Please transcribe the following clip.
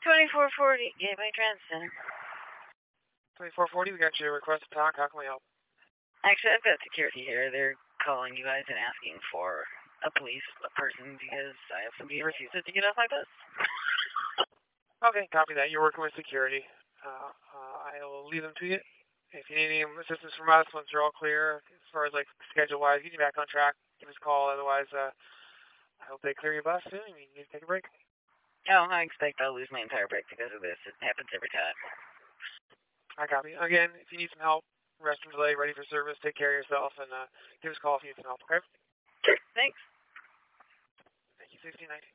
2440 Gateway Trans Center. 2440, we got your request to talk. How can we help? Actually, I've got security here. They're calling you guys and asking for a police person because I have somebody who refuses to get off my bus. Okay, copy that. You're working with security. I'll leave them to you. If you need any assistance from us, once you're all clear, as far as like schedule-wise, get you back on track. Give us a call. Otherwise, I hope they clear your bus soon. You need to take a break. Oh, I expect I'll lose my entire break because of this. It happens every time. I copy. Again, if you need some help, restroom delay, ready for service, take care of yourself, and give us a call if you need some help, okay? Sure, thanks. Thank you, 1619.